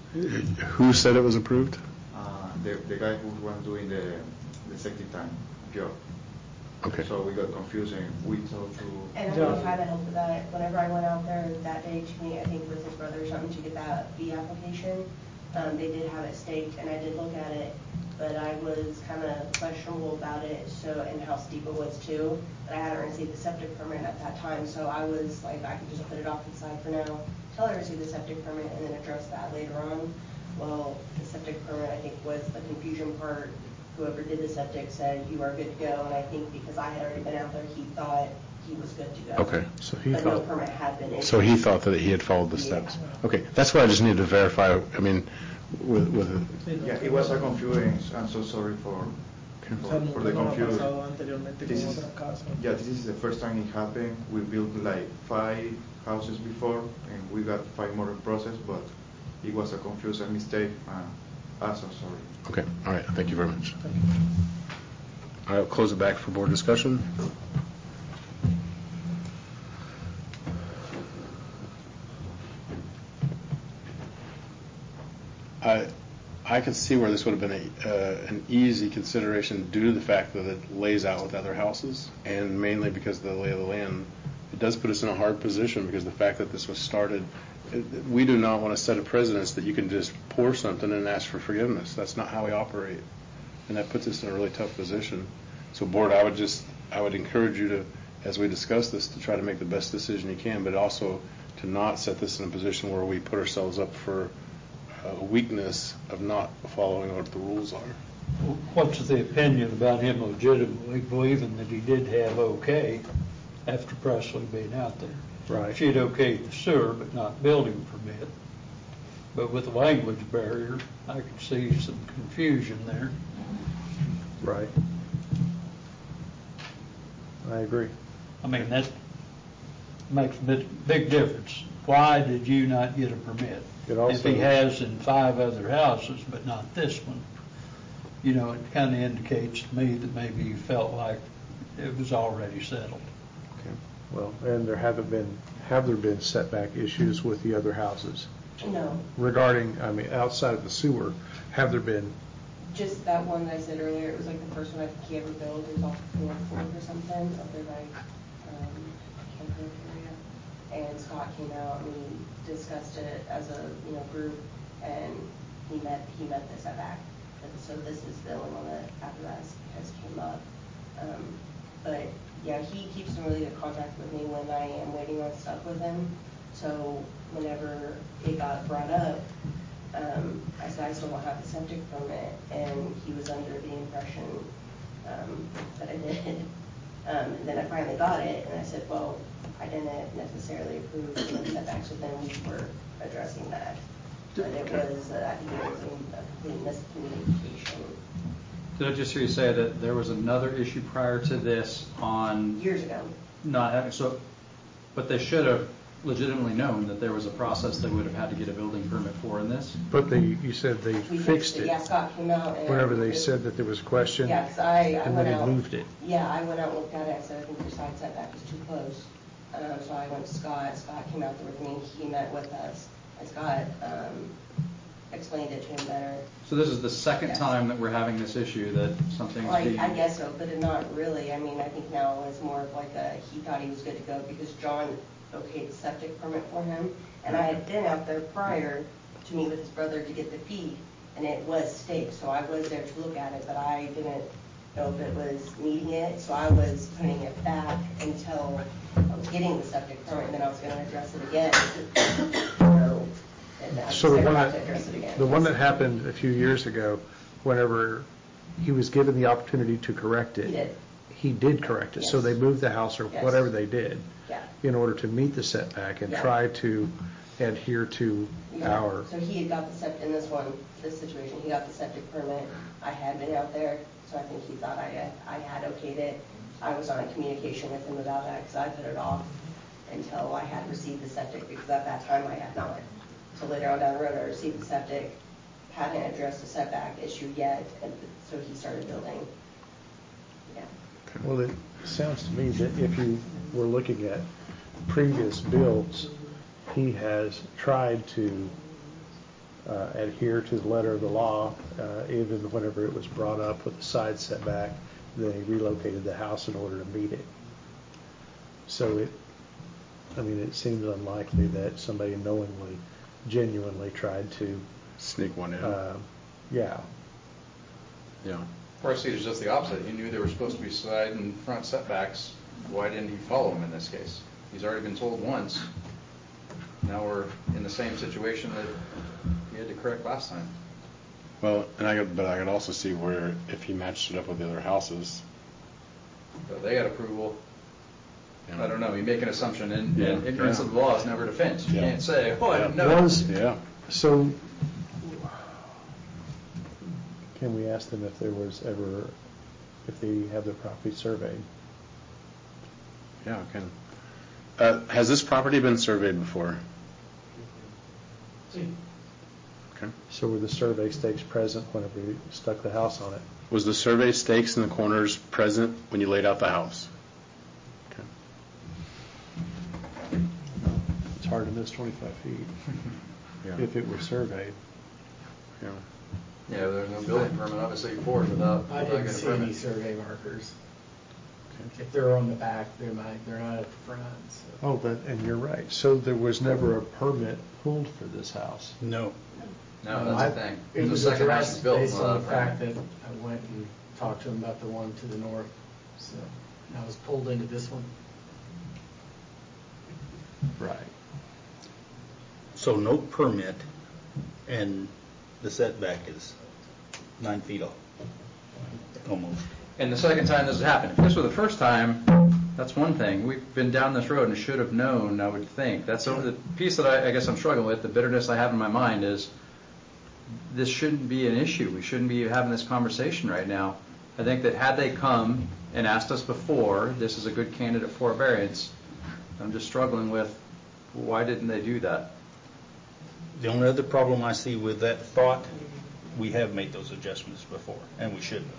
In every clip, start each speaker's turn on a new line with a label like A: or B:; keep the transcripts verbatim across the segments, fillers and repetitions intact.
A: Who said it was approved?
B: Uh, the, the guy who was doing the, the septic tank job.
A: Okay.
B: So we got confused and we told to...
C: And I didn't try to help with that. Whenever I went out there that day to meet, I think with his brother or something, to get that fee application, um, they did have it staked, and I did look at it, but I was kind of questionable about it, so, and how steep it was too. But I hadn't received the septic permit at that time, so I was like, I could just put it off to the side for now, till I receive the septic permit, and then address that later on. Well, the septic permit, I think, was the confusion part. Whoever did the septic said, you are good to go, and I think because I had already been out there, he thought he was good to go.
A: Okay.
D: So he
C: but
D: thought,
C: no permit had been issued.
A: So he thought that he had followed the steps.
C: Yeah.
A: Okay, that's what I just needed to verify. I mean, with, with
B: Yeah, it was a confusion. I'm so sorry for, for, for the confusion. This is, yeah, this is the first time it happened. We built like five houses before, and we got five more in process, but it was a confusion mistake. Uh, I'm so sorry.
A: Okay, all right, thank you very much. All right, I'll close it back for board discussion. I, I can see where this would have been a, uh, an easy consideration due to the fact that it lays out with other houses, and mainly because of the lay of the land. It does put us in a hard position because the fact that this was started, it, we do not want to set a precedence that you can just pour something and ask for forgiveness. That's not how we operate, and that puts us in a really tough position. So, board, I would just, I would encourage you to, as we discuss this, to try to make the best decision you can, but also to not set this in a position where we put ourselves up for a weakness of not following what the rules are.
E: What's the opinion about him legitimately believing that he did have okay after Presley being out there?
D: right.
E: She'd okayed the sewer, but not building permit. But with the language barrier, I could see some confusion there.
D: Right. I agree.
E: I mean, that makes a big, big difference. Why did you not get a permit?
D: It also,
E: if he has in five other houses, but not this one, you know, it kind of indicates to me that maybe you felt like it was already settled.
D: okay. Well, and there haven't been, have there been setback issues with the other houses?
C: No.
D: Regarding, I mean, outside of the sewer, have there been?
C: Just that one that I said earlier, it was like the first one I think he ever built. It was off the fourth floor or something, up there by um, Campbell area. And Scott came out and we discussed it as a you know group, and he met he met the setback. And so this is the only one that after that has came up. Um, but yeah, he keeps in really good contact with me when I am waiting on stuff with him. So whenever it got brought up, um, I said I still don't have the septic permit, and he was under the impression um, that I did. Um, and then I finally got it, and I said, well, I didn't necessarily approve the setbacks, so then we were addressing that. But it was, uh, I think it was a complete miscommunication.
F: Did I just hear you say that there was another issue prior to this on
C: Years ago.
F: not having, so, but they should have legitimately known that there was a process they would have had to get a building permit for in this?
D: But they, you said they
C: We
D: fixed it.
C: Yeah, Scott came out. And
D: Whenever they
C: it,
D: said that there was a question.
C: Yeah, because I, I
D: and
C: went
D: then he
C: out.
D: moved it.
C: Yeah, I went out and looked at it. I said, I think your side setback is too close. Um, so I went to Scott. Scott came out there with me. He met with us. And Scott um, explained it to him better.
F: So this is the second
C: Yes.
F: time that we're having this issue that something's
C: Well, I,
F: being...
C: I guess so, but it not really. I mean, I think now it's more of like a, he thought he was good to go because John okayed the septic permit for him. And I had been out there prior to meet with his brother to get the fee, and it was staked. So I was there to look at it, but I didn't know if it was needing it. So I was putting it back until I was getting the septic permit, and then I was going to address it again. So, and I
D: So the one
C: never
D: that,
C: to address it again.
D: the one that happened a few years ago, whenever he was given the opportunity to correct it.
C: He did.
D: He did correct it.
C: Yes.
D: So they moved the house or
C: Yes.
D: whatever they did.
C: Yeah.
D: In order to meet the setback and
C: Yeah.
D: try to adhere to
C: Yeah.
D: our.
C: So he had got the septic, in this one, this situation, he got the septic permit. I had been out there, so I think he thought I, I had okayed it. I was on communication with him about that because I put it off until I had received the septic, because at that time I had not. So later on down the road, I received the septic, hadn't addressed the setback issue yet, and so he started building. Yeah.
D: Well, it sounds to me that if you were looking at previous builds, he has tried to uh, adhere to the letter of the law, uh, even whenever it was brought up with the side setback, they relocated the house in order to meet it. So it, I mean, it seems unlikely that somebody knowingly, genuinely tried to
A: Sneak one in.
D: Uh, yeah.
A: Yeah.
F: Or I see it as just the opposite. He knew there were supposed to be side and front setbacks. Why didn't he follow them in this case? He's already been told once. Now we're in the same situation that he had to correct last time.
A: Well, and I could, but I could also see where if he matched it up with the other houses.
F: So they got approval.
A: Yeah.
F: I don't know. You make an assumption, and,
A: Yeah.
F: and ignorance
A: Yeah.
F: of the law is never defense. You
A: Yeah.
F: can't say, "Oh, I
A: Yeah.
F: didn't know."
D: Was,
A: Yeah.
D: So, can we ask them if there was ever, if they have their property surveyed?
A: Yeah, I can. Uh, has this property been surveyed before? Okay.
D: So were the survey stakes present whenever you stuck the house on it?
A: Was the survey stakes in the corners present when you laid out the house? Okay.
D: It's hard to miss twenty-five feet
A: Yeah.
D: if it were surveyed.
A: Yeah.
F: Yeah, there's no building permit, obviously, for it without,
G: I
F: without
G: didn't
F: getting a
G: see any
F: permit.
G: survey markers.
A: Okay.
G: If they're on the back, they're not, they're not at the front, so.
D: Oh, but, and you're right. So there was never a permit pulled for this house?
E: No.
F: No,
G: I-
F: that's the thing.
G: It
F: The
G: was
F: second house is
G: addressed
F: built
G: based
F: without
G: on
F: a
G: the fact
F: permit.
G: that I went and talked to him about the one to the north, so I was pulled into this one.
D: Right.
H: So no permit, and the setback is nine feet off, almost.
F: And the second time this has happened, if this were the first time, that's one thing. We've been down this road and should have known, I would think. That's the- the piece that I, I guess I'm struggling with, the bitterness I have in my mind is this shouldn't be an issue. We shouldn't be having this conversation right now. I think that had they come and asked us before, this is a good candidate for a variance, I'm just struggling with, why didn't they do that?
H: The only other problem I see with that thought, we have made those adjustments before, and we shouldn't.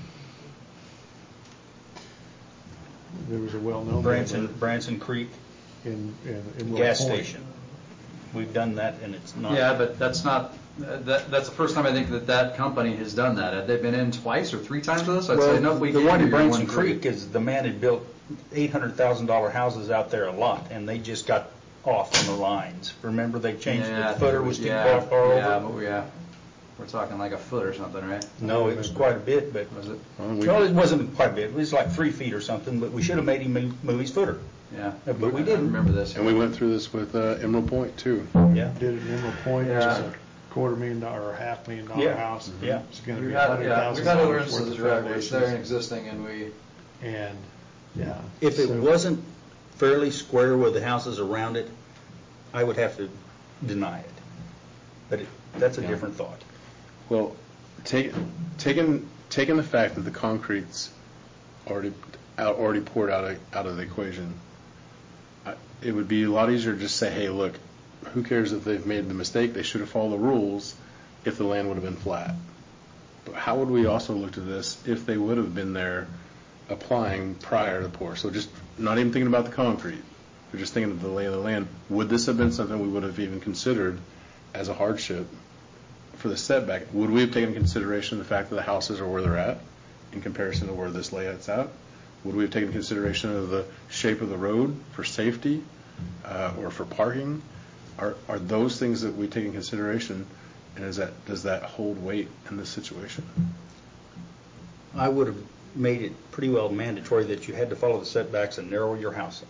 D: There was a well-known
H: Branson,
D: neighbor
H: Branson Creek
D: in, in, in Will
H: gas
D: Point.
H: station. We've done that, and it's not.
F: Yeah, but that's not, uh, that, that's the first time I think that that company has done that. Have they been in twice or three times with us? I'd say,
H: Well,
F: nope, we
H: the
F: gave
H: one
F: you
H: in
F: your
H: Branson
F: one free.
H: Creek is the man had built eight hundred thousand dollar houses out there a lot, and they just got off on the lines. Remember, they changed
F: Yeah, I
H: the
F: think
H: footer
F: it
H: was too
F: yeah,
H: far, far
F: Yeah,
H: over.
F: but we, yeah, we're talking like a foot or something, right?
H: No, it was quite a bit, but
F: Was it?
A: Well, we-
H: well, it wasn't quite a bit. It was like three feet or something. But we should have made him move, move his footer.
F: Yeah.
H: Yeah, but we
F: I
H: didn't.
F: remember this.
A: And we went through this with uh, Emerald Point too.
H: Yeah.
D: Did it in Emerald Point,
F: Yeah.
D: which is a quarter million dollar or half million dollar
H: Yeah.
D: house.
H: Yeah.
D: It's going to
F: We've
D: be a
F: had,
D: hundred
F: yeah,
D: thousand
F: we've had other
D: dollars worth
F: instances
D: of
F: where it's there and
D: foundations.
F: existing, and we,
D: And, yeah.
H: If it
D: So-
H: wasn't fairly square with the houses around it, I would have to deny it. But it, that's a
A: Yeah.
H: different thought.
A: Well, take, taking taking the fact that the concrete's already out, already poured out of, out of the equation, I, it would be a lot easier to just say, hey, look, who cares if they've made the mistake? They should have followed the rules if the land would have been flat. But how would we also look to this if they would have been there applying prior to pour? So just not even thinking about the concrete, but just thinking of the lay of the land. Would this have been something we would have even considered as a hardship for the setback? Would we have taken into consideration the fact that the houses are where they're at in comparison to where this layout's at? Would we have taken consideration of the shape of the road for safety uh, or for parking? Are are those things that we take in consideration, and is that does that hold weight in this situation?
H: I would have made it pretty well mandatory that you had to follow the setbacks and narrow your house.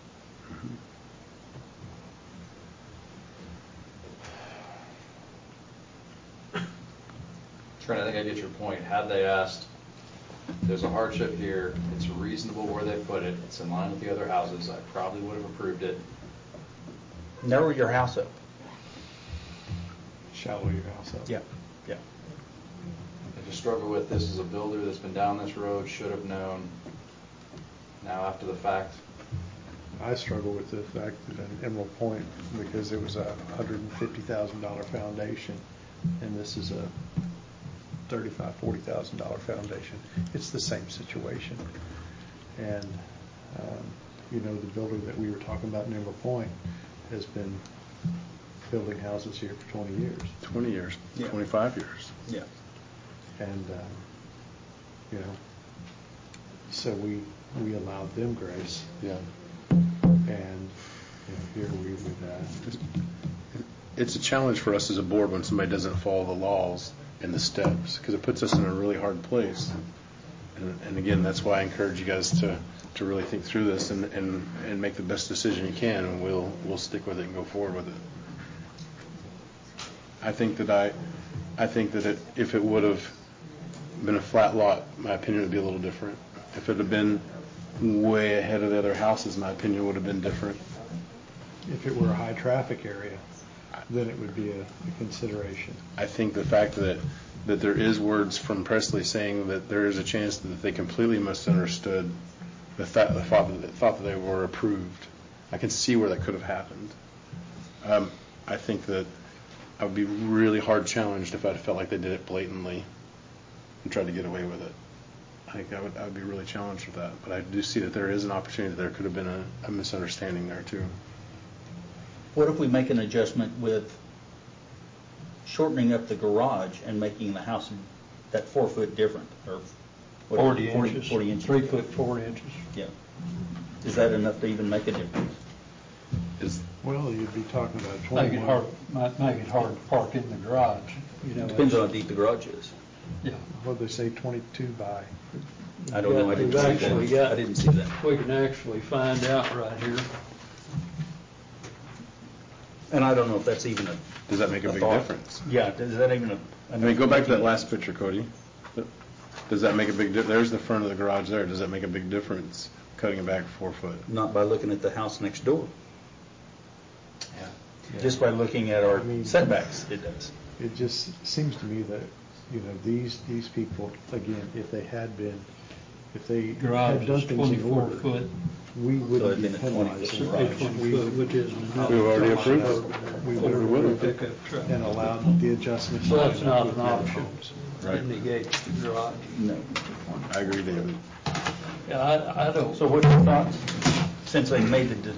F: Trent, I think I get your point. Had they asked, there's a hardship here, it's reasonable where they put it, it's in line with the other houses, I probably would have approved it.
H: Narrow your house up.
D: Shallow your house up.
H: Yeah, yeah.
F: I just struggle with, this is a builder that's been down this road, should have known. Now after the fact,
D: I struggle with the fact that in Emerald Point, because it was a one hundred fifty thousand dollar foundation, and this is a thirty-five, forty thousand dollar foundation. It's the same situation. And, um, you know, the building that we were talking about in Emerald Point has been building houses here for twenty years.
A: twenty years,
H: Yeah.
A: twenty-five years.
H: Yeah.
D: And, um, you know, so we, we allowed them grace.
A: Yeah.
D: And, you know, here we would, uh,
A: It's a challenge for us as a board when somebody doesn't follow the laws and the steps, because it puts us in a really hard place. And, and again, that's why I encourage you guys to, to really think through this and, and, and make the best decision you can, and we'll we'll stick with it and go forward with it. I think that I, I think that it, if it would have been a flat lot, my opinion would be a little different. If it had been way ahead of the other houses, my opinion would have been different.
D: if it were a high traffic area, then it would be a, a consideration.
A: I think the fact that, that there is words from Presley saying that there is a chance that they completely misunderstood the, fa- the thought, that, thought that they were approved, I can see where that could have happened. Um, I think that I would be really hard challenged if I felt like they did it blatantly and tried to get away with it. I think I would, I would be really challenged with that. But I do see that there is an opportunity that there could have been a, a misunderstanding there too.
H: What if we make an adjustment with shortening up the garage and making the house that four foot different, or what,
E: Forty
H: forty,
E: inches.
H: forty inches?
E: Three foot, four inches.
H: Yeah. Is that enough to even make a difference?
A: Is,
D: Well, you'd be talking about
E: Make it
D: twenty-one.
E: hard, might make it hard to park in the garage, you know.
H: Depends on how deep the garage is.
E: Yeah.
D: What'd they say, twenty-two by?
H: I don't know. I didn't
E: We've
H: see
E: actually
H: that.
E: got-
H: I didn't see that.
E: We can actually find out right here.
H: And I don't know if that's even a.
A: does that make a big
H: thought.
A: difference?
H: Yeah. Is that even a?
A: I mean, go back to that last picture, Cody. Does that make a big, di- there's the front of the garage there. Does that make a big difference, cutting it back four foot?
H: Not by looking at the house next door.
A: Yeah.
H: Just by looking at our
D: I mean-
H: setbacks, it does.
D: It just seems to me that, you know, these, these people, again, if they had been, if they
E: Garage
D: had done
E: is
D: things in
E: twenty-four
D: order,
E: foot,
D: we
H: So
D: wouldn't
H: it'd
D: be
H: been a twenty
D: penalized.
H: foot
E: a
H: garage.
E: twenty foot, which is.
A: We've already approved it.
D: We
A: Or we
D: would have
A: would've.
E: Pickup truck.
D: and allowed the adjustments.
E: So that's not
D: with
E: an
D: the other
E: option.
D: homes.
A: Right.
E: It negates the garage.
H: No.
A: I agree, David.
E: Yeah, I, I don't.
H: So what's your thoughts? Since they made it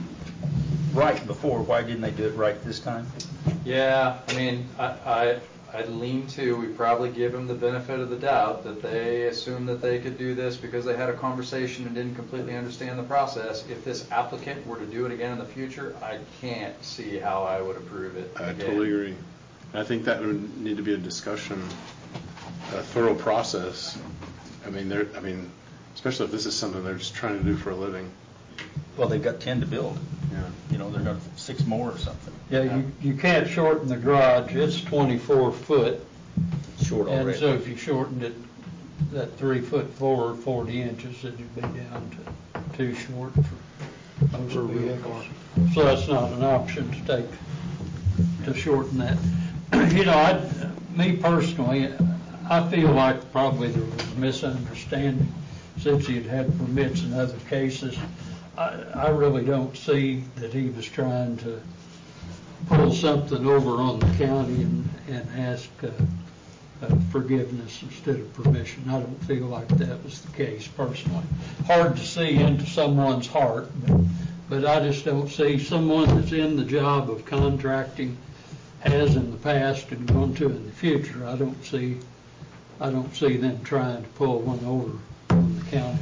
H: right before, why didn't they do it right this time?
F: Yeah, I mean, I, I, I'd lean to, we probably give them the benefit of the doubt that they assumed that they could do this because they had a conversation and didn't completely understand the process. If this applicant were to do it again in the future, I can't see how I would approve it
A: I
F: again.
A: totally agree. I think that would need to be a discussion, a thorough process. I mean, they're, I mean, especially if this is something they're just trying to do for a living.
H: Well, they've got ten to build.
A: Yeah.
H: You know, they've got six more or something.
E: Yeah, you, you can't shorten the garage, it's twenty-four foot.
H: Short
E: And
H: already.
E: so if you shortened it, that three foot four, forty inches, then you'd be down to too short for most
D: For a real
E: vehicles. So that's not an option to take, to shorten that. You know, I, me personally, I feel like probably there was a misunderstanding since he had had permits in other cases. I, I really don't see that he was trying to pull something over on the county and, and ask uh, uh, forgiveness instead of permission. I don't feel like that was the case personally. Hard to see into someone's heart, but, but I just don't see someone that's in the job of contracting, has in the past and going to in the future. I don't see, I don't see them trying to pull one over on the county.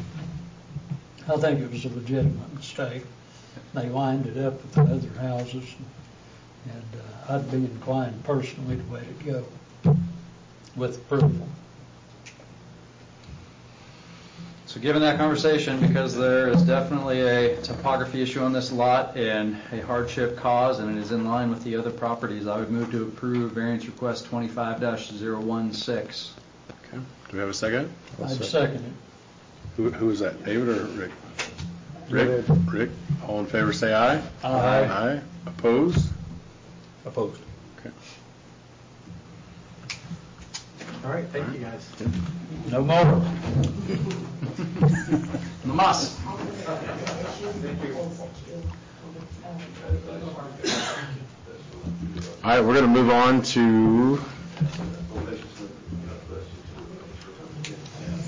E: I think it was a legitimate mistake. They lined it up with the other houses, and uh, I'd be inclined personally to let it go with approval.
F: So given that conversation, because there is definitely a topography issue on this lot and a hardship cause, and it is in line with the other properties, I would move to approve variance request twenty-five dash zero one six.
A: Okay. Do we have a second?
E: I'd second it.
A: Who, who is that, David or Rick? Rick?
D: David.
A: Rick, all in favor say aye.
E: Aye.
A: Aye. Opposed?
H: Opposed.
A: Okay.
G: All right, thank you, guys.
E: No more.
F: Namas.
A: All right, we're going to move on to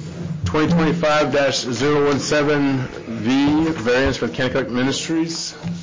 A: twenty twenty-five dash zero one seven V, variance for Kennecook Ministries.